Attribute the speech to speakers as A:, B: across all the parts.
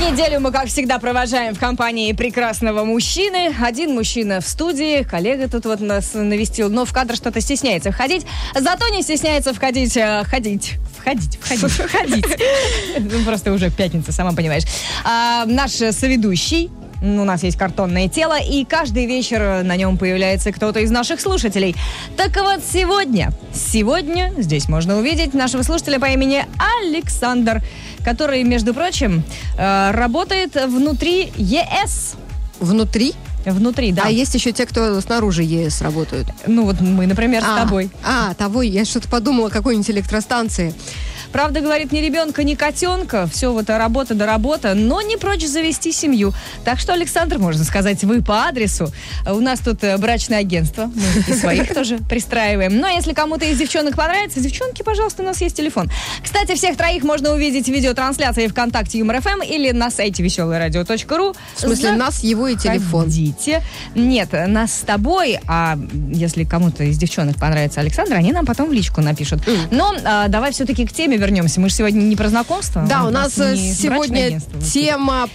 A: Неделю мы, как всегда, провожаем в компании прекрасного мужчины. Один мужчина в студии, коллега тут вот нас навестил, но в кадр что-то стесняется входить. Зато не стесняется входить. Ну, просто уже пятница, сама понимаешь. Наш соведущий. У нас есть картонное тело, и каждый вечер на нем появляется кто-то из наших слушателей. Так вот, сегодня здесь можно увидеть нашего слушателя по имени Александр, который, между прочим, работает внутри ЕС.
B: Внутри?
A: Внутри, да.
B: А есть еще те, кто снаружи ЕС работают?
A: Ну вот мы, например, с тобой.
B: Тобой. Я что-то подумала, какой-нибудь электростанции.
A: Правда, говорит, ни ребенка, ни котенка. Все вот работа да работа, но не прочь завести семью. Так что, Александр, можно сказать, вы по адресу. У нас тут брачное агентство. Мы и своих тоже пристраиваем. Ну, а если кому-то из девчонок понравится, девчонки, пожалуйста, у нас есть телефон. Кстати, всех троих можно увидеть в видеотрансляции ВКонтакте Юмор ФМ или на сайте веселорадио.ру.
B: В смысле, нас, его и телефон.
A: Нет, нас с тобой, а если кому-то из девчонок понравится Александр, они нам потом в личку напишут. Но давай все-таки к теме вернемся. Мы же сегодня не про знакомство.
B: Да, у нас сегодня тема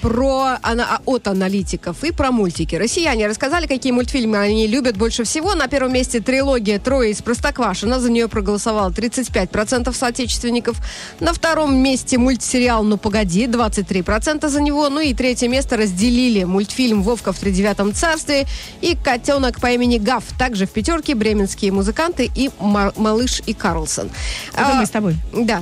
B: от аналитиков и про мультики. Россияне рассказали, какие мультфильмы они любят больше всего. На первом месте трилогия «Трое из Простоквашино». За нее проголосовало 35% соотечественников. На втором месте мультсериал «Ну, погоди», 23% за него. Ну и третье место разделили мультфильм «Вовка в тридевятом царстве» и «Котенок по имени Гав». Также в пятерке бременские музыканты и «Малыш и Карлсон».
A: Это мы с тобой.
B: Да,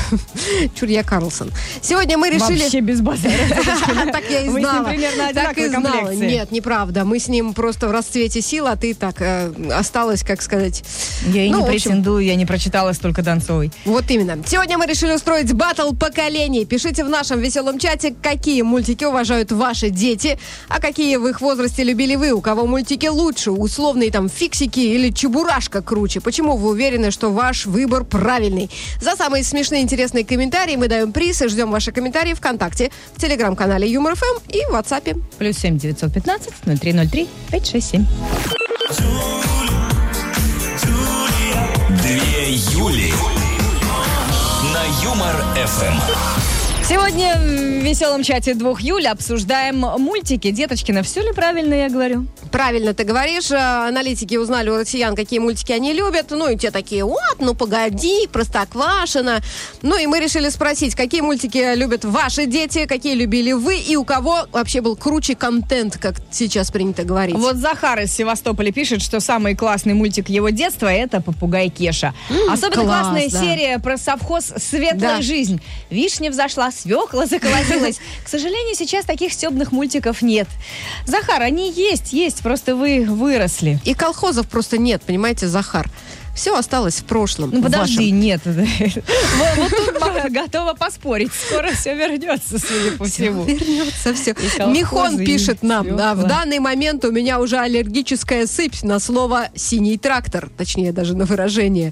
B: чур я Карлсон. Сегодня мы решили...
A: Вообще без базара.
B: Так я и знала.
A: Вы с ним примерно одинаковой комплекции.
B: Нет, неправда. Мы с ним просто в расцвете сил, а ты так осталась, как сказать...
A: Я и не претендую, я не прочитала столько Донцовой.
B: Вот именно. Сегодня мы решили устроить баттл поколений. Пишите в нашем веселом чате, какие мультики уважают ваши дети, а какие в их возрасте любили вы. У кого мультики лучше, условные там Фиксики или Чебурашка круче. Почему вы уверены, что ваш выбор правильный? За самые смешные, интересные комментарии мы даем приз и ждем ваши комментарии ВКонтакте, в Телеграм-канале Юмор ФМ и в WhatsApp.
A: +7 915 0303 567.
C: Две Юли на Юмор ФМ.
A: Сегодня в веселом чате 2 Юли обсуждаем мультики. Деточкина, все ли правильно я говорю?
B: Правильно ты говоришь. Аналитики узнали у россиян, какие мультики они любят. Ну и те такие, вот, ну погоди, Простоквашино. Ну и мы решили спросить, какие мультики любят ваши дети, какие любили вы и у кого вообще был круче контент, как сейчас принято говорить.
A: Вот Захар из Севастополя пишет, что самый классный мультик его детства — это «Попугай Кеша». Особенно классная серия про совхоз «Светлая жизнь». Вишня взошла, свекла заколотилась. К сожалению, сейчас таких стебных мультиков нет. Захар, они есть, просто вы выросли.
B: И колхозов просто нет, понимаете, Захар. Все осталось в прошлом.
A: Ну подожди, нет. Вот тут готова поспорить. Скоро все вернется, судя по всему.
B: Вернется все. Михон пишет нам: в данный момент у меня уже аллергическая сыпь на слово «синий трактор», точнее даже на выражение.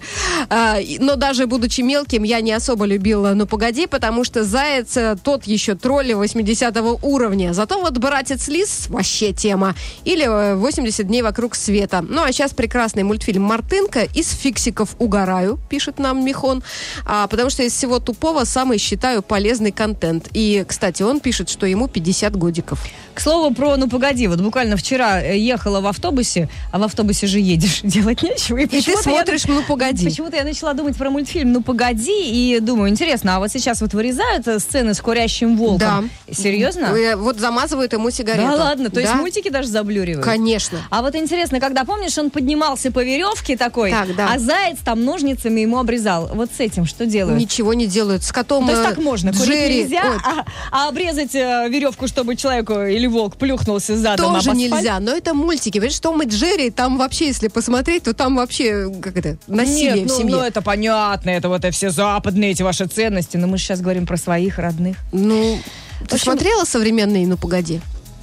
B: Но даже будучи мелким, я не особо любила «Ну погоди», потому что Заяц тот еще тролль 80-го уровня. Зато вот «Братец Лис» вообще тема. Или «80 дней вокруг света». Ну а сейчас прекрасный мультфильм «Мартынка» из Фиксиков угораю, пишет нам Михон, потому что из всего тупого самый, считаю, полезный контент. И, кстати, он пишет, что ему 50 годиков.
A: К слову про «Ну погоди», вот буквально вчера ехала в автобусе, а в автобусе же едешь, делать нечего.
B: И ты смотришь «Ну погоди».
A: Почему-то я начала думать про мультфильм «Ну погоди» и думаю, интересно, а вот сейчас вот вырезают сцены с курящим волком? Да. Серьезно?
B: Вот замазывают ему сигарету.
A: Да ладно, то есть мультики даже заблюривают?
B: Конечно.
A: А вот интересно, когда, помнишь, он поднимался по веревке такой, а заяц там ножницами ему обрезал. Вот с этим что делают?
B: Ничего не делают. С котом
A: то есть так можно, курить
B: Джерри
A: нельзя, а обрезать веревку, чтобы человеку или волк плюхнулся задом
B: тоже
A: об асфальт?
B: Нельзя, но это мультики. Понимаешь, Том и Джерри, там вообще, если посмотреть, то там вообще, насилие в семье.
A: Ну это понятно, это вот все западные эти ваши ценности, но мы сейчас говорим про своих родных.
B: Ну, ты смотрела современные «Ну погоди»?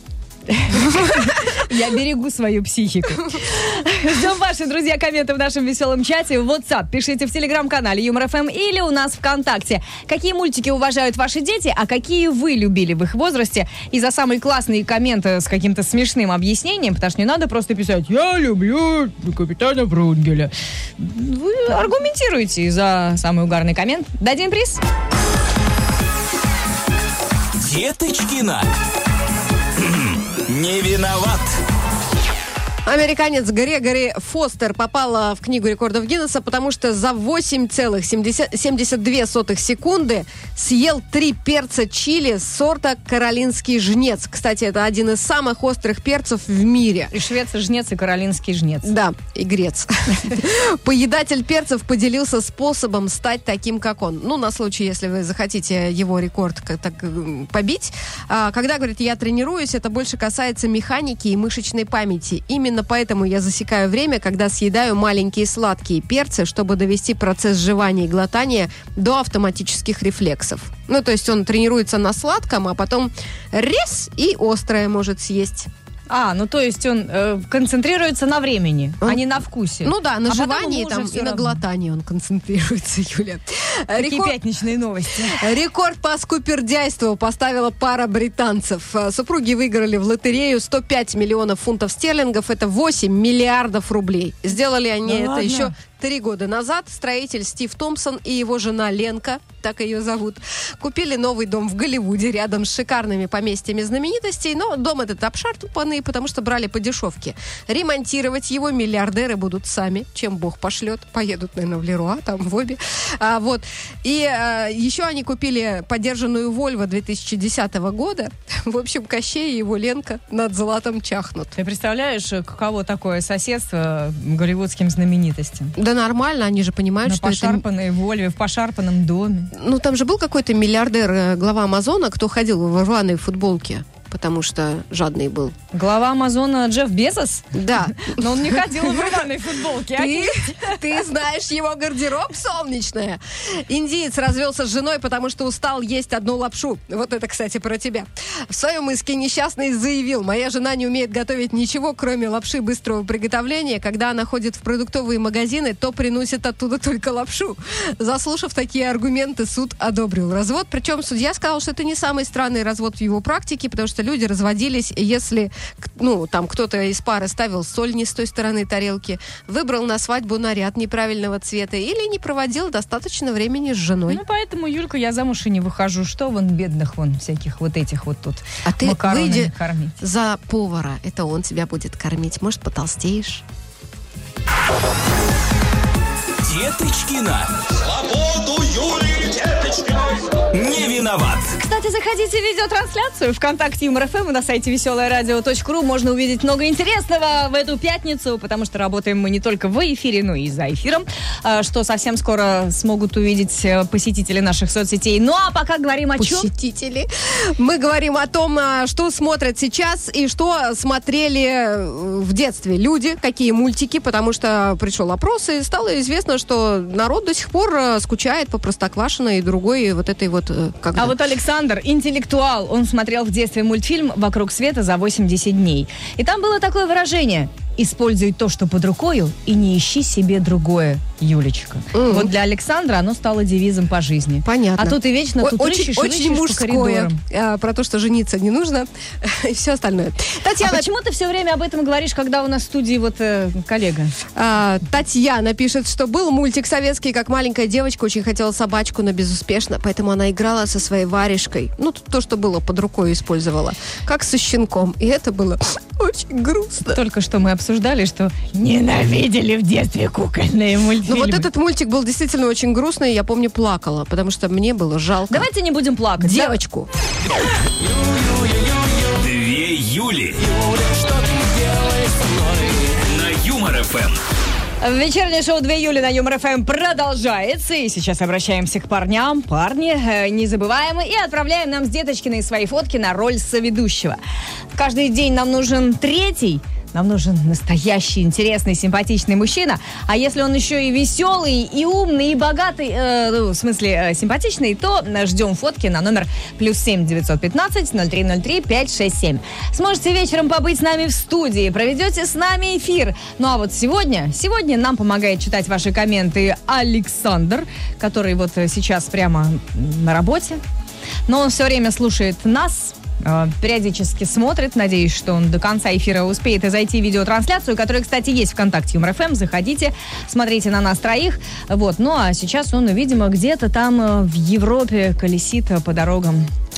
A: Я берегу свою психику. Ждем ваши, друзья, комменты в нашем веселом чате. В WhatsApp пишите в Телеграм-канале Юмор ФМ или у нас ВКонтакте. Какие мультики уважают ваши дети, а какие вы любили в их возрасте? И за самые классные комменты с каким-то смешным объяснением, потому что не надо просто писать «Я люблю капитана Врунгеля». Вы аргументируете за самый угарный коммент. Дадим приз.
C: Деточкина. Не виноват.
B: Американец Грегори Фостер попал в Книгу рекордов Гиннесса, потому что за 8,72 секунды съел 3 перца чили сорта каролинский жнец. Кстати, это один из самых острых перцев в мире.
A: И швец, и жнец, и каролинский жнец.
B: Да, и грец. Поедатель перцев поделился способом стать таким, как он. Ну, на случай, если вы захотите его рекорд так побить. Когда, говорит, я тренируюсь, это больше касается механики и мышечной памяти. Именно поэтому я засекаю время, когда съедаю маленькие сладкие перцы, чтобы довести процесс жевания и глотания до автоматических рефлексов. Ну, то есть он тренируется на сладком, а потом резь и острое может съесть.
A: Ну то есть он концентрируется на времени, а не на вкусе.
B: Ну да, на жевании там, и на глотании он концентрируется, Юля.
A: Такие пятничные новости.
B: Рекорд по скупердяйству поставила пара британцев. Супруги выиграли в лотерею 105 миллионов фунтов стерлингов. Это 8 миллиардов рублей. Сделали они это еще 3 года назад. Строитель Стив Томпсон и его жена Ленка, так ее зовут, купили новый дом в Голливуде рядом с шикарными поместьями знаменитостей. Но дом этот обшарпанный, потому что брали по дешевке. Ремонтировать его миллиардеры будут сами, чем Бог пошлет. Поедут, наверное, в Леруа, там, в Оби. И еще они купили подержанную Volvo 2010 года. В общем, Кощей и его Ленка над золотом чахнут.
A: Ты представляешь, каково такое соседство голливудским знаменитостям?
B: Да нормально, они же понимают, что это...
A: На пошарпанной Вольве, в пошарпанном доме.
B: Ну, там же был какой-то миллиардер, глава Амазона, кто ходил в рваной футболке, потому что жадный был.
A: Глава Амазона Джефф Безос?
B: Да.
A: Но он не ходил в рваной футболке.
B: Ты знаешь его гардероб, солнечная. Индиец развелся с женой, потому что устал есть одну лапшу. Вот это, кстати, про тебя. В своем иске несчастный заявил: моя жена не умеет готовить ничего, кроме лапши быстрого приготовления. Когда она ходит в продуктовые магазины, то приносит оттуда только лапшу. Заслушав такие аргументы, суд одобрил развод. Причем судья сказал, что это не самый странный развод в его практике, потому что люди разводились, если там кто-то из пары ставил соль не с той стороны тарелки, выбрал на свадьбу наряд неправильного цвета или не проводил достаточно времени с женой.
A: Ну, поэтому, Юлька, я замуж и не выхожу. Что бедных всяких этих тут
B: а ты выйди
A: кормить.
B: За повара. Это он тебя будет кормить. Может, потолстеешь?
C: Деточкина. Свободу Юлии Деточкиной. Не виноват.
A: Кстати, заходите в видеотрансляцию ВКонтакте Юмор ФМ и на сайте веселорадио.ру. Можно увидеть много интересного в эту пятницу, потому что работаем мы не только в эфире, но и за эфиром, что совсем скоро смогут увидеть посетители наших соцсетей. Ну, а пока говорим о чем?
B: Посетители. Мы говорим о том, что смотрят сейчас и что смотрели в детстве люди, какие мультики, потому что пришел опрос, и стало известно, что народ до сих пор скучает по Простоквашино и другой вот этой вот...
A: А вот Александр, интеллектуал, он смотрел в детстве мультфильм «Вокруг света за 80 дней». И там было такое выражение: «Используй то, что под рукою, и не ищи себе другое, Юлечка». Вот для Александра оно стало девизом по жизни.
B: Понятно.
A: А тут и вечно тут
B: очень мужское. Про то, что жениться не нужно, и все остальное.
A: Татьяна, почему ты все время об этом говоришь, когда у нас в студии коллега?
B: Татьяна пишет, что был мультик советский, как маленькая девочка очень хотела собачку, но безуспешно, поэтому она играла со своей варежкой. Ну, то, что было под рукой, использовала. Как со щенком. И это было очень грустно.
A: Только что мы обсуждали, что ненавидели в детстве кукольные мультфильмы.
B: Ну, вот этот мультик был действительно очень грустный, я помню, плакала, потому что мне было жалко.
A: Давайте не будем плакать.
B: Девочку.
C: Две Юли. Что ты делаешь со мной? На Юмор ФМ.
A: Вечернее шоу 2 Юли на Юмор ФМ продолжается. И сейчас обращаемся к парням. Парни, незабываемые. И отправляем нам с Деточкиной свои фотки на роль соведущего. Каждый день нам нужен третий. Нам нужен настоящий, интересный, симпатичный мужчина. А если он еще и веселый, и умный, и богатый, в смысле симпатичный, то ждем фотки на номер +7 915 0303 567. Сможете вечером побыть с нами в студии, проведете с нами эфир. Ну а вот сегодня нам помогает читать ваши комменты Александр, который вот сейчас прямо на работе. Но он все время слушает нас, периодически смотрит. Надеюсь, что он до конца эфира успеет и зайти в видеотрансляцию, которая, кстати, есть ВКонтакте Юмор ФМ. Заходите, смотрите на нас троих. Вот. Ну, а сейчас он, видимо, где-то там в Европе колесит по дорогам.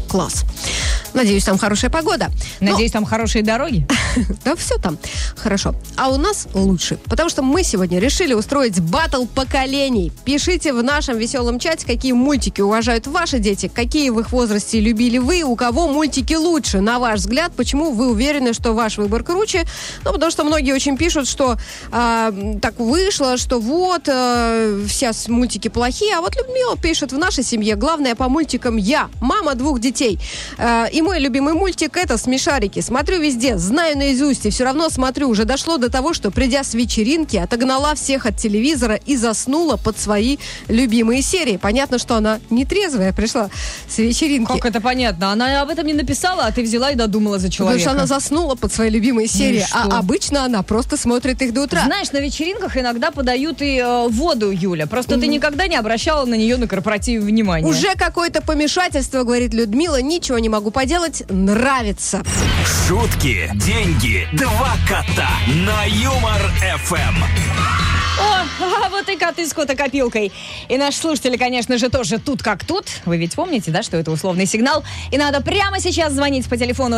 B: Класс. Надеюсь, там хорошая погода.
A: Надеюсь, там хорошие дороги.
B: Да, все там хорошо. А у нас лучше. Потому что мы сегодня решили устроить баттл поколений. Пишите в нашем веселом чате, какие мультики уважают ваши дети, какие в их возрасте любили вы, у кого мультики лучше, на ваш взгляд, почему вы уверены, что ваш выбор круче. Ну, потому что многие очень пишут, что так вышло, что вот, все мультики плохие. А вот Людмила пишет: в нашей семье главное по мультикам я, мама 2 детей. И мой любимый мультик — это «Смешарики». Смотрю везде, знаю наизусть, и все равно смотрю. Уже дошло до того, что, придя с вечеринки, отогнала всех от телевизора и заснула под свои любимые серии. Понятно, что она нетрезвая пришла с вечеринки.
A: Как это понятно? Она об этом не написала, а ты взяла и додумала за человека.
B: Потому что она заснула под свои любимые серии, а обычно она просто смотрит их до утра.
A: Знаешь, на вечеринках иногда подают и воду, Юля. Просто ты никогда не обращала на нее на корпоративе внимания.
B: Уже какое-то помешательство, говорит Людмила. Ничего не могу поделать. Нравится.
C: Шутки, деньги, 2 кота на Юмор ФМ.
A: О, вот и коты с котокопилкой. И наши слушатели, конечно же, тоже тут как тут. Вы ведь помните, да, что это условный сигнал. И надо прямо сейчас звонить по телефону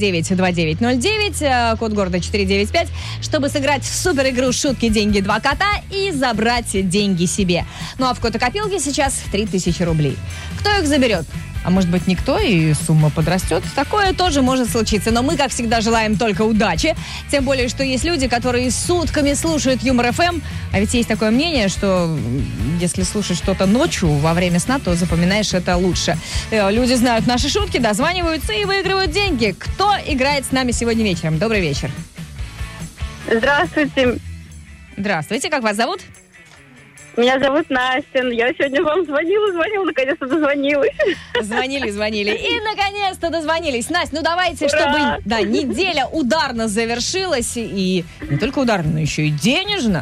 A: 229-2909, код города 495, чтобы сыграть в супер игру «Шутки, деньги, 2 кота» и забрать деньги себе. Ну а в котокопилке сейчас 3000 рублей. Кто их заберет? А может быть, никто, и сумма подрастет. Такое тоже может случиться. Но мы, как всегда, желаем только удачи. Тем более, что есть люди, которые сутками слушают Юмор ФМ. А ведь есть такое мнение, что если слушать что-то ночью во время сна, то запоминаешь это лучше. Люди знают наши шутки, дозваниваются и выигрывают деньги. Кто играет с нами сегодня вечером? Добрый вечер.
D: Здравствуйте.
A: Здравствуйте. Как вас зовут?
D: Меня зовут Настя. Я сегодня вам звонила, наконец-то дозвонилась.
A: Звонили. И, наконец-то, дозвонились. Настя, ну давайте, чтобы неделя ударно завершилась. И не только ударно, но еще и денежно.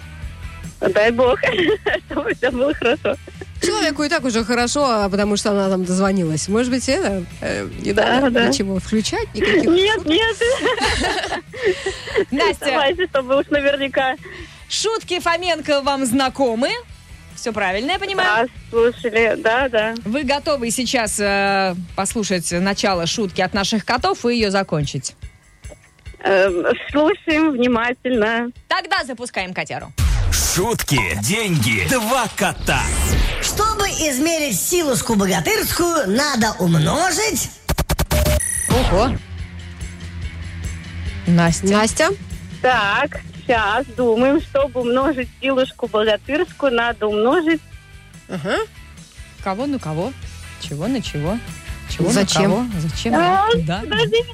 D: Дай бог, чтобы все было хорошо.
B: Человеку и так уже хорошо, потому что она там дозвонилась. Может быть, это не надо ничего включать? Никаких
D: Нет.
A: Настя.
D: Давайте, чтобы уж наверняка.
A: Шутки Фоменко вам знакомы? Все правильно, я понимаю?
D: Да, слушали, да.
A: Вы готовы сейчас послушать начало шутки от наших котов и ее закончить?
D: Слушаем внимательно.
A: Тогда запускаем котяру.
C: Шутки, деньги, 2 кота.
E: Чтобы измерить силушку богатырскую, надо умножить...
A: Ого. Настя?
D: Так, сейчас думаем, чтобы умножить силушку богатырскую, надо умножить...
B: Ага.
A: Кого на кого? Чего на чего?
B: Зачем?
A: На кого? Зачем? Да.
D: Подождите,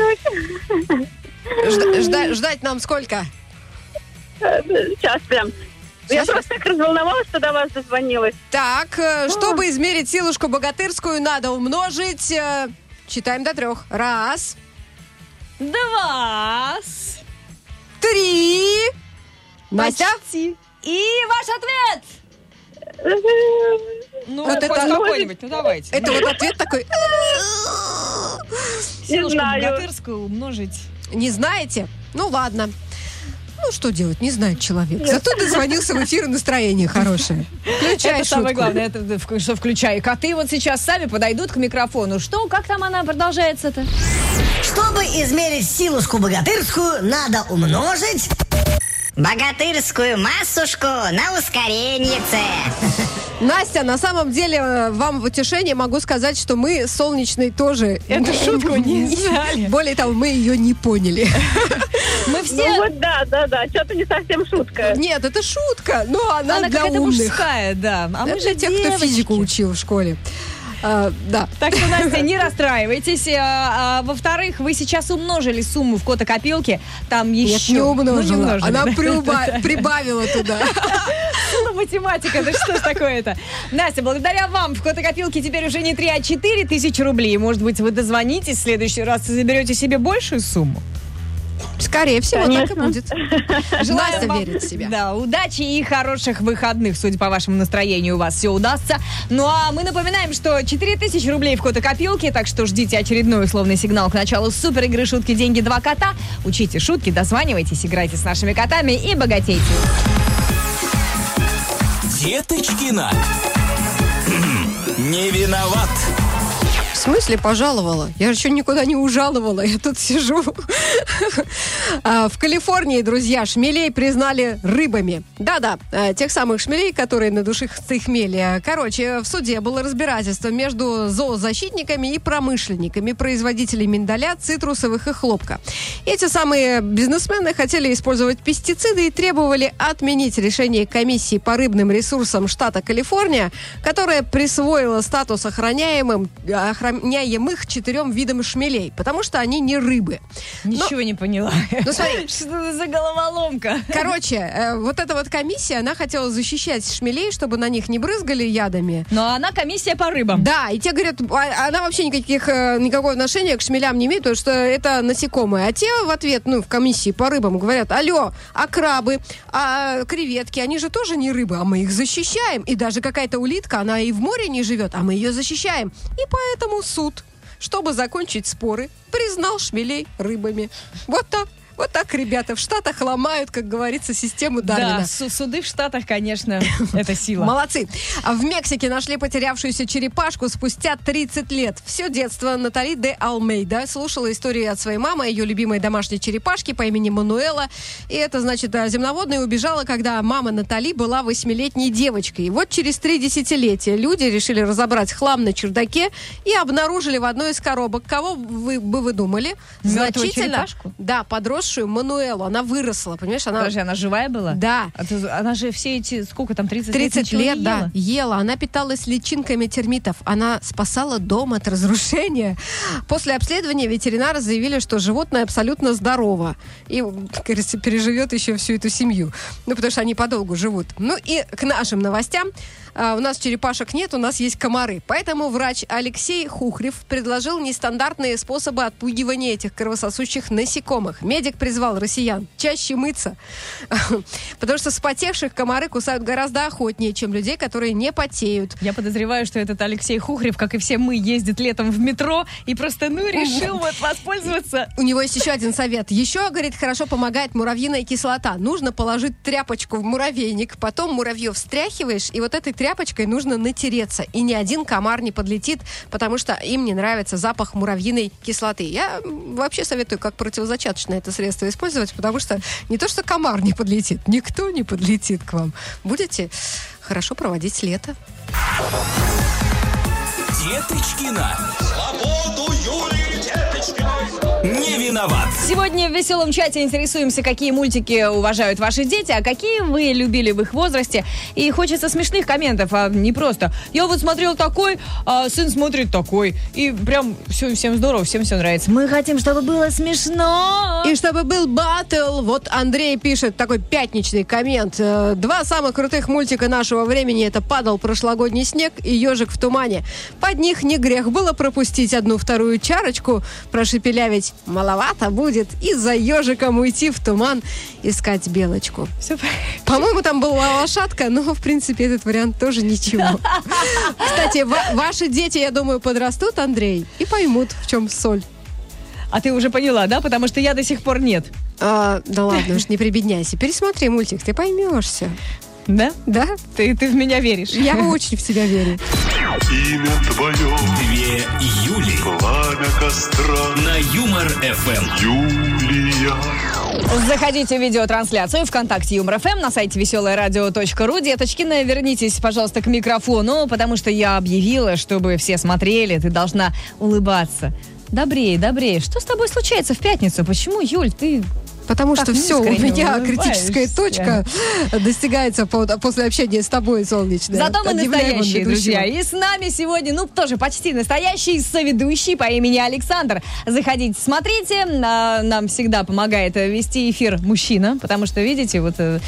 B: Ждать нам сколько?
D: Сейчас прям. Я просто так разволновалась, что до вас дозвонилась.
B: Так, чтобы измерить силушку богатырскую, надо умножить... Читаем до 3. 1.
A: 2.
B: 3. Настя?
A: Почти. И ваш ответ! Ну,
B: вот это
A: какой-нибудь, ну давайте.
B: Это вот ответ такой...
A: Силушку богатырскую умножить.
B: Не знаете? Ну, ладно. Ну, что делать? Не знает человек. Зато дозвонился в эфир, и настроение хорошее. Включай
A: это самое главное, что включай. Коты вот сейчас сами подойдут к микрофону. Что? Как там она продолжается-то?
E: Чтобы измерить силушку богатырскую, надо умножить... богатырскую массушку на ускореннице.
B: Настя, на самом деле, вам в утешение могу сказать, что мы с Солнечной тоже...
A: Эту шутку не знали.
B: Более того, мы ее не поняли.
A: Мы все...
D: Ну вот да, что-то не совсем шутка.
B: Нет, это шутка, но она для
A: какая-то
B: умных.
A: мужская, да. А мы
B: для
A: же
B: тех, кто физику учил в школе. Да.
A: Так что, Настя, не расстраивайтесь. Во-вторых, вы сейчас умножили сумму в котокопилке. Там еще...
B: Нет, не умножила. Она
A: да?
B: прибавила туда.
A: Ну, математика, да что ж такое-то? Настя, благодаря вам в котокопилке теперь уже не 3, а 4 тысячи рублей. Может быть, вы дозвонитесь в следующий раз и заберете себе большую сумму?
B: Скорее всего,
D: конечно.
B: Так и будет. Настя верит в себя.
A: Да, удачи и хороших выходных. Судя по вашему настроению, у вас все удастся. Ну а мы напоминаем, что 4000 рублей в котокопилке, так что ждите очередной условный сигнал к началу супер игры «Шутки, деньги, 2 кота». Учите шутки, дозванивайтесь, играйте с нашими котами и богатейте.
C: Деточкина. Не виноват.
B: В смысле пожаловала? Я же еще никуда не ужаловала, я тут сижу. В Калифорнии, друзья, шмелей признали рыбами. Да-да, тех самых шмелей, которые на душистые хмели. Короче, в суде было разбирательство между зоозащитниками и промышленниками, производителями миндаля, цитрусовых и хлопка. Эти самые бизнесмены хотели использовать пестициды и требовали отменить решение комиссии по рыбным ресурсам штата Калифорния, которая присвоила статус охраняемых 4 видам шмелей, потому что они не рыбы.
A: Ничего не поняла.
B: Ну, смотри.
A: Что это за головоломка?
B: Короче, вот эта вот комиссия, она хотела защищать шмелей, чтобы на них не брызгали ядами.
A: Но она комиссия по рыбам.
B: Да, и те говорят, она вообще никакого отношения к шмелям не имеет, потому что это насекомые. А те в ответ, в комиссии по рыбам говорят: алло, а крабы, а креветки, они же тоже не рыбы, а мы их защищаем. И даже какая-то улитка, она и в море не живет, а мы ее защищаем. И поэтому суд, чтобы закончить споры, признал шмелей рыбами. Вот так. Вот так, ребята, в Штатах ломают, как говорится, систему Дарвина.
A: Да, суды в Штатах, конечно, это сила.
B: Молодцы. А в Мексике нашли потерявшуюся черепашку спустя 30 лет. Все детство Натали де Алмейда слушала истории от своей мамы, ее любимой домашней черепашки по имени Мануэла. И это, значит, земноводная убежала, когда мама Натали была 8-летней девочкой. И вот через 3 десятилетия люди решили разобрать хлам на чердаке и обнаружили в одной из коробок, кого вы думали?
A: Мертвую черепашку?
B: Да, подросшую Мануэлу. Она выросла, понимаешь?
A: Подожди, она живая была?
B: Да.
A: Она же все эти, сколько там, 30
B: лет, да, ела. Она питалась личинками термитов. Она спасала дом от разрушения. После обследования ветеринары заявили, что животное абсолютно здорово. И, кажется, переживет еще всю эту семью. Потому что они подолгу живут. И к нашим новостям. У нас черепашек нет, у нас есть комары. Поэтому врач Алексей Хухрев предложил нестандартные способы отпугивания этих кровососущих насекомых. Медик призвал россиян чаще мыться, потому что вспотевших комары кусают гораздо охотнее, чем людей, которые не потеют.
A: Я подозреваю, что этот Алексей Хухрев, как и все мы, ездит летом в метро и просто, решил воспользоваться.
B: У него есть еще один совет. Еще, говорит, хорошо помогает муравьиная кислота. Нужно положить тряпочку в муравейник, потом муравьев встряхиваешь, и вот этой тряпочкой нужно натереться. И ни один комар не подлетит, потому что им не нравится запах муравьиной кислоты. Я вообще советую как противозачаточное это средство использовать, потому что не то, что комар не подлетит, никто не подлетит к вам. Будете хорошо проводить лето.
C: Деточкина. Свободу Юлии Деточкиной. Не виноват.
A: Сегодня в веселом чате интересуемся, какие мультики уважают ваши дети, а какие вы любили в их возрасте. И хочется смешных комментов, а не просто «я вот смотрел такой, а сын смотрит такой». И прям всем здорово, всем все нравится. Мы хотим, чтобы было смешно.
B: И чтобы был баттл. Вот Андрей пишет такой пятничный коммент. 2 самых крутых мультика нашего времени — это «Падал прошлогодний снег» и «Ежик в тумане». Под них не грех было пропустить 1-2 чарочку, прошепелявить «маловато будет» и за ежиком уйти в туман искать белочку.
A: Все.
B: По-моему, там была лошадка, но, в принципе, этот вариант тоже ничего. Кстати, ваши дети, я думаю, подрастут, Андрей, и поймут, в чем соль.
A: А ты уже поняла, да? Потому что я до сих пор нет.
B: Да ладно уж, не прибедняйся. Пересмотри мультик, ты поймешься.
A: Да?
B: Да.
A: Ты в меня веришь.
B: Я очень в тебя верю.
F: Имя твое.
C: 2 Юли.
F: Пламя костра.
C: На Юмор ФМ.
F: Юлия.
A: Заходите в видеотрансляцию ВКонтакте Юмор ФМ на сайте веселорадио.ру. Деточкина, вернитесь, пожалуйста, к микрофону, потому что я объявила, чтобы все смотрели, ты должна улыбаться. Добрее. Что с тобой случается в пятницу? Почему, Юль, ты...
B: Потому что все, у меня критическая
A: улыбаешься.
B: точка достигается после общения с тобой, солнечная.
A: Зато мы настоящие, друзья. И с нами сегодня, тоже почти настоящий соведущий по имени Александр. Заходите, смотрите. Нам всегда помогает вести эфир мужчина, потому что, видите,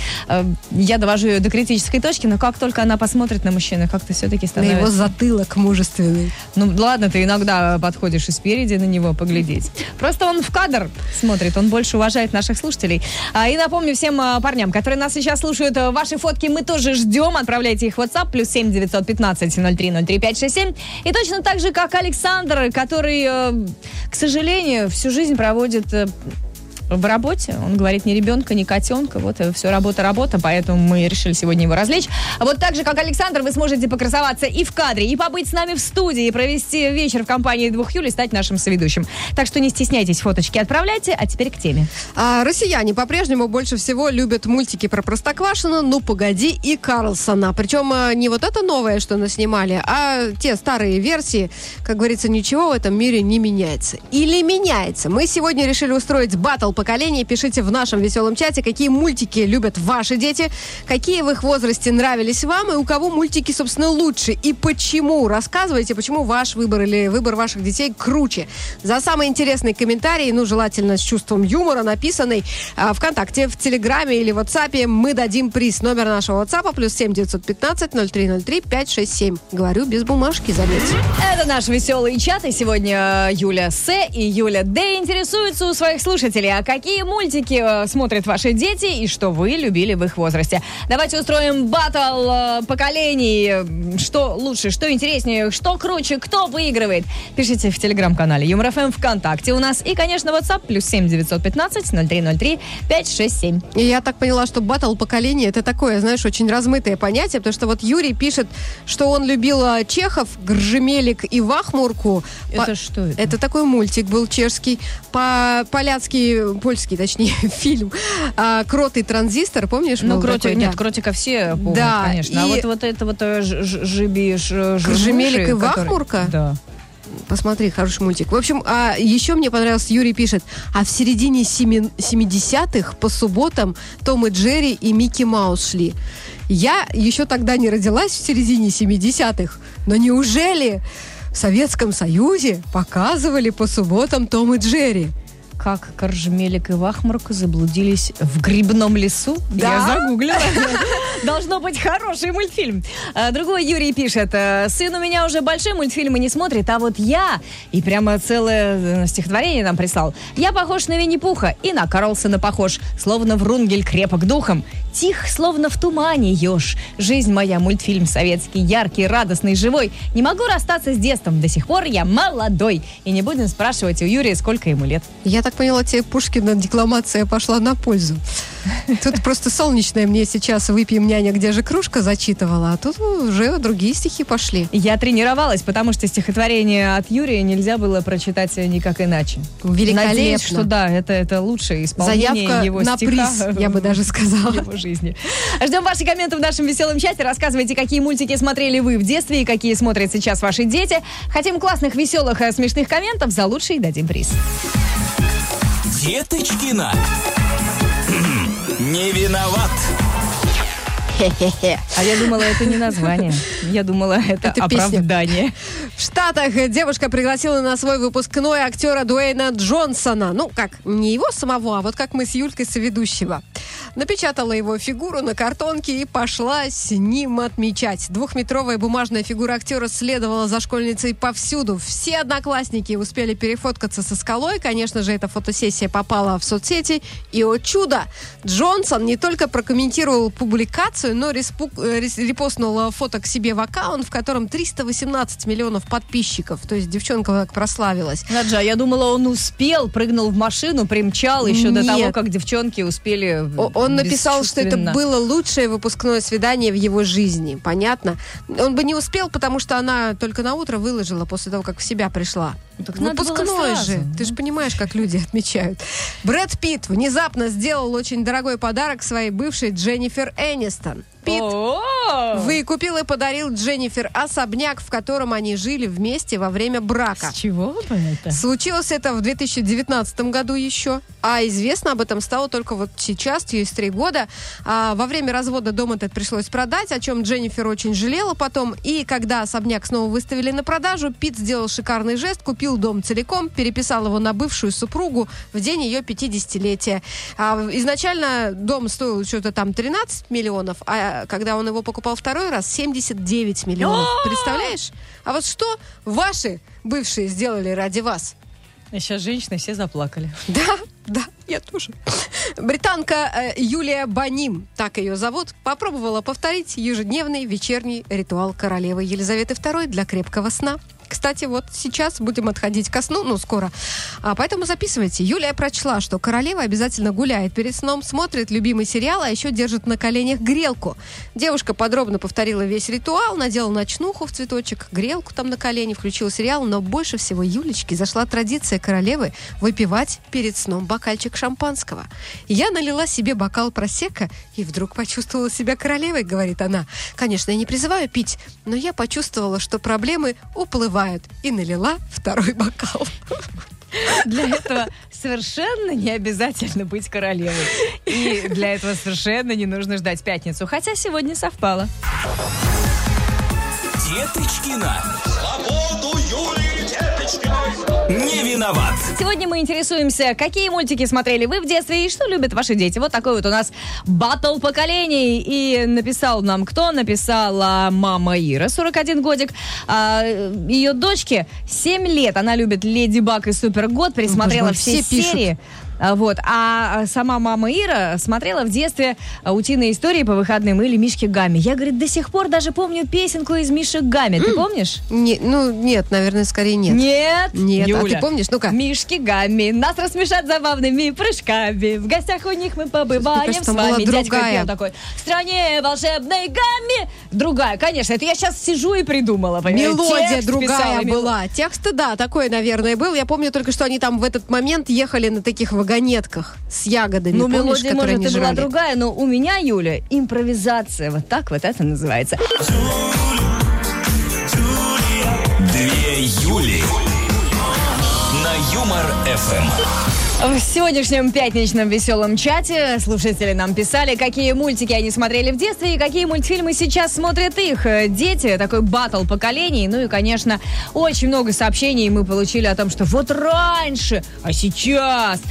A: я довожу ее до критической точки, но как только она посмотрит на мужчину, как-то все-таки становится...
B: На его затылок мужественный.
A: Ладно, ты иногда подходишь и спереди на него поглядеть. Просто он в кадр смотрит, он больше уважает наших слушателей. И напомню всем парням, которые нас сейчас слушают, ваши фотки мы тоже ждем. Отправляйте их в WhatsApp +7 915 03 03 567. И точно так же, как Александр, который, к сожалению, всю жизнь проводит в работе. Он говорит, ни ребенка, ни котенка. Вот все работа, поэтому мы решили сегодня его развлечь. А вот так же, как Александр, вы сможете покрасоваться и в кадре, и побыть с нами в студии, и провести вечер в компании 2 Юль, и стать нашим соведущим. Так что не стесняйтесь, фоточки отправляйте. А теперь к теме.
B: Россияне по-прежнему больше всего любят мультики про Простоквашино, «Ну, погоди» и Карлсона. Причем не вот это новое, что наснимали, а те старые версии. Как говорится, ничего в этом мире не меняется. Или меняется. Мы сегодня решили устроить баттл поколений. Пишите в нашем веселом чате, какие мультики любят ваши дети, какие в их возрасте нравились вам, и у кого мультики, собственно, лучше, и почему. Рассказывайте, почему ваш выбор или выбор ваших детей круче. За самый интересный комментарий, желательно с чувством юмора, написанный ВКонтакте, в Телеграме или WhatsApp, мы дадим приз. Номер нашего WhatsApp +7 915 0303 567. Говорю без бумажки, заметьте.
A: Это наш веселый чат, и сегодня Юля С. и Юля Д. интересуются у своих слушателей, а какие мультики смотрят ваши дети и что вы любили в их возрасте. Давайте устроим баттл поколений. Что лучше, что интереснее, что круче, кто выигрывает. Пишите в Телеграм-канале Юмор ФМ, ВКонтакте у нас. И, конечно, WhatsApp +7 915 0303 567.
B: И я так поняла, что баттл поколений это такое, знаешь, очень размытое понятие, потому что вот Юрий пишет, что он любил Чехов, Гржемелик и Вахмурку.
A: Это что это?
B: Это такой мультик был чешский, польский, точнее, фильм. «Крот и транзистор», помнишь?
A: Кротика все помнят,
B: да,
A: конечно. А вот это вот
B: Гржемелик и Вахмурка?
A: Да.
B: Посмотри, хороший мультик. В общем, еще мне понравился, Юрий пишет, а в середине 70-х по субботам Том и Джерри и Микки Маус шли. Я еще тогда не родилась в середине 70-х, но неужели в Советском Союзе показывали по субботам Том и Джерри?
A: Как Гржемелик и Вахмурка заблудились в грибном лесу?
B: Да?
A: Я загуглила. Должно быть хороший мультфильм. Другой Юрий пишет, сын у меня уже большие мультфильмы не смотрит, а вот я, и прямо целое стихотворение нам прислал, я похож на Винни-Пуха и на Карлсона похож, словно Врунгель крепок духом, тих, словно в тумане еж. Жизнь моя, мультфильм советский, яркий, радостный, живой. Не могу расстаться с детством, до сих пор я молодой. И не будем спрашивать у Юрия, сколько ему лет.
B: Я так поняла, тебе Пушкина декламация пошла на пользу. Тут просто солнечное мне сейчас «Выпьем, няня, где же кружка» зачитывала, а тут уже другие стихи пошли.
A: Я тренировалась, потому что стихотворение от Юрия нельзя было прочитать никак иначе.
B: Великолепно.
A: Надеюсь, что да, это лучшее исполнение
B: заявка
A: его
B: на
A: стиха.
B: приз, я бы даже сказала.
A: В его жизни. Ждем ваши комменты в нашем веселом чате. Рассказывайте, какие мультики смотрели вы в детстве и какие смотрят сейчас ваши дети. Хотим классных, веселых, смешных комментов. За лучший дадим приз.
C: Деточкина. Не виноват.
A: А я думала, это не название. Я думала, это оправдание.
B: Песня. В Штатах девушка пригласила на свой выпускной актера Дуэйна Джонсона. Ну, как, не его самого, а вот как мы с Юлькой соведущего. Напечатала его фигуру на картонке и пошла с ним отмечать. 2-метровая бумажная фигура актера следовала за школьницей повсюду. Все одноклассники успели перефоткаться со скалой. Конечно же, эта фотосессия попала в соцсети. И, о чудо, Джонсон не только прокомментировал публикацию, но репостнул фото к себе в аккаунт, в котором 318 миллионов подписчиков. То есть девчонка так прославилась.
A: Наджа, я думала, он успел, прыгнул в машину, примчал еще до того, как девчонки успели.
B: Он написал, что это было лучшее выпускное свидание в его жизни. Понятно? Он бы не успел, потому что она только на утро выложила после того, как в себя пришла.
A: Так
B: выпускной же. Ты же понимаешь, как люди отмечают. Брэд Питт внезапно сделал очень дорогой подарок своей бывшей Дженнифер Энистон. Питт выкупил и подарил Дженнифер особняк, в котором они жили вместе во время брака.
A: С чего бы это?
B: Случилось это в 2019 году еще. А известно об этом стало только вот сейчас, через 3 года. Во время развода дом этот пришлось продать, о чем Дженнифер очень жалела потом. И когда особняк снова выставили на продажу, Питт сделал шикарный жест, купил дом целиком, переписал его на бывшую супругу в день ее 50-летия. Изначально дом стоил что-то там 13 миллионов, а когда он его покупал второй раз, 79 миллионов. Представляешь? А вот что ваши бывшие сделали ради вас?
A: Сейчас женщины все заплакали.
B: Да, я тоже. Британка Юлия Баним, так ее зовут, попробовала повторить ежедневный вечерний ритуал королевы Елизаветы II для крепкого сна. К кстати, вот сейчас будем отходить ко сну, скоро. Поэтому записывайте. Юлия прочла, что королева обязательно гуляет перед сном, смотрит любимый сериал, а еще держит на коленях грелку. Девушка подробно повторила весь ритуал, надела ночнуху в цветочек, грелку там на колени, включила сериал, но больше всего Юлечке зашла традиция королевы выпивать перед сном бокальчик шампанского. Я налила себе бокал просекко и вдруг почувствовала себя королевой, говорит она. Конечно, я не призываю пить, но я почувствовала, что проблемы уплывают, и налила второй бокал.
A: Для этого совершенно не обязательно быть королевой. И для этого совершенно не нужно ждать пятницу. Хотя сегодня совпало.
C: Деточкина. Свободу Юлии Деточкиной. Не виноват.
A: Сегодня мы интересуемся, какие мультики смотрели вы в детстве и что любят ваши дети. Вот такой вот у нас баттл поколений. И написал нам кто? Написала мама Ира, 41 годик. Ее дочке 7 лет. Она любит Леди Баг и Супер Год. Пересмотрела все серии. Вот. А сама мама Ира смотрела в детстве «Утиные истории по выходным» или «Мишки Гамми». Я, говорит, до сих пор даже помню песенку из «Мишек Гамми». Ты помнишь?
B: Нет, наверное, скорее нет.
A: Нет,
B: Юля. А ты помнишь? Ну-ка.
A: «Мишки Гамми нас рассмешат забавными прыжками. В гостях у них мы побываем с вами». Дядька пел такой: «В стране волшебной Гамми». Другая, конечно. Это я сейчас сижу и придумала.
B: Мелодия
A: текст
B: другая была. Текст, да, такой, наверное, был. Я помню только, что они там в этот момент ехали на таких вагонетках с ягодами.
A: Ну,
B: помнишь,
A: мелодия,
B: которые
A: может,
B: они
A: и была
B: жрали?
A: другая, но у меня, Юля, импровизация. Вот так вот это называется.
C: Две Юли на Юмор-ФМ.
A: В сегодняшнем пятничном веселом чате слушатели нам писали, какие мультики они смотрели в детстве и какие мультфильмы сейчас смотрят их дети. Такой баттл поколений. Ну и, конечно, очень много сообщений мы получили о том, что вот раньше, а сейчас.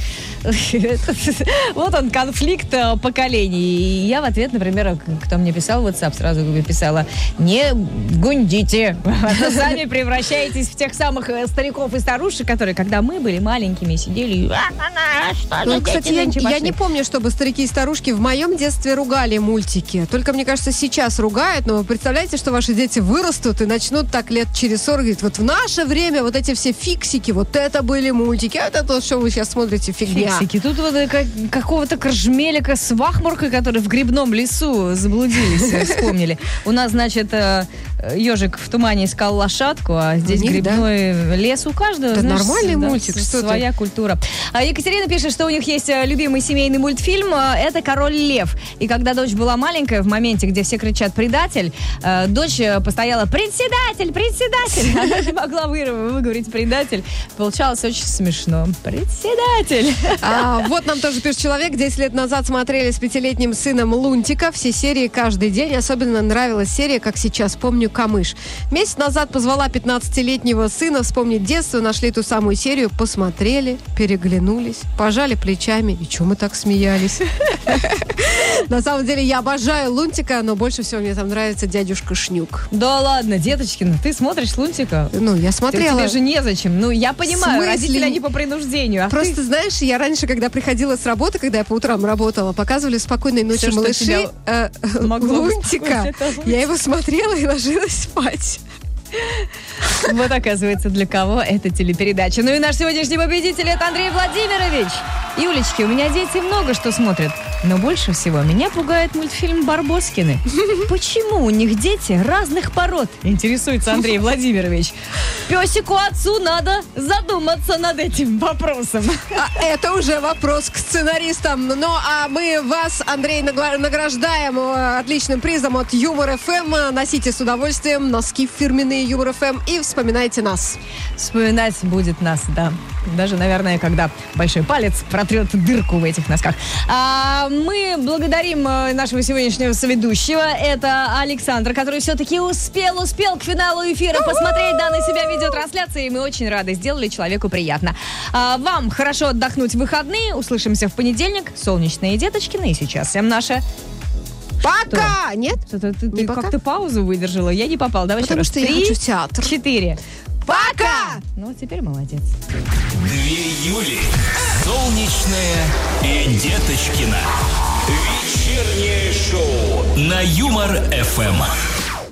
A: Вот он, конфликт поколений. И я в ответ, например, кто мне писал в WhatsApp, сразу писала: не гундите. Вы сами превращаетесь в тех самых стариков и старушек, которые, когда мы были маленькими, сидели...
B: Кстати, я не помню, чтобы старики и старушки в моем детстве ругали мультики. Только, мне кажется, сейчас ругают. Но вы представляете, что ваши дети вырастут и начнут так лет через 40 говорить: вот в наше время вот эти все фиксики, вот это были мультики, а это то, что вы сейчас смотрите, фигня.
A: Фиксики. Тут вот какого-то Коржмелика с Вахмуркой, которые в грибном лесу заблудились, вспомнили. У нас, значит, ежик в тумане искал лошадку, а здесь грибной лес у каждого.
B: Это нормальный мультик.
A: Своя культура. Екатерина пишет, что у них есть любимый семейный мультфильм. Это «Король Лев». И когда дочь была маленькая, в моменте, где все кричат «предатель», дочь постояла: «Председатель, председатель!» Она не могла выговорить «предатель». Получалось очень смешно. «Председатель!»
B: Вот нам тоже пишет человек: 10 лет назад смотрели с 5-летним сыном Лунтика. Все серии каждый день. Особенно нравилась серия, как сейчас помню, «Камыш». Месяц назад позвала 15-летнего сына вспомнить детство. Нашли ту самую серию, посмотрели, переглянулись, пожали плечами. И чё мы так смеялись? На самом деле я обожаю Лунтика, но больше всего мне там нравится дядюшка Шнюк.
A: Да ладно, Деточкина, ты смотришь Лунтика?
B: Ну, я смотрела.
A: Тебе же незачем. Ну, я понимаю, родители они по принуждению.
B: Просто, знаешь, я раньше, когда приходила с работы, когда я по утрам работала, показывали «Спокойной ночи,
A: все,
B: малыши», Лунтика. Я его смотрела и ложилась спать.
A: Вот, оказывается, для кого эта телепередача. Ну и наш сегодняшний победитель — это Андрей Владимирович. Юлечки, у меня дети много что смотрят, но больше всего меня пугает мультфильм «Барбоскины». Почему у них дети разных пород? Интересуется Андрей Владимирович. Песику отцу надо задуматься над этим вопросом.
B: Это уже вопрос к сценаристам. Ну, а мы вас, Андрей, награждаем отличным призом от Юмор-ФМ. Носите с удовольствием носки фирменные Юмор-ФМ и вспоминайте нас.
A: Вспоминать будет нас, да. Даже, наверное, когда большой палец протрет дырку в этих носках. Мы благодарим нашего сегодняшнего соведущего. Это Александр, который все-таки успел к финалу эфира посмотреть на себя видеотрансляции. И мы очень рады. Сделали человеку приятно. Вам хорошо отдохнуть в выходные. Услышимся в понедельник. Солнечные Деточкины. И сейчас всем наше...
B: Пока!
A: Что?
B: Нет?
A: Ты как-то паузу выдержала. Я не попала. Давай
B: Потому
A: еще раз.
B: что я хочу в театр.
A: 4.
B: Пока!
A: Ну, теперь молодец.
C: 2 Юли. Солнечная и Деточкина. Вечернее шоу на Юмор-ФМ.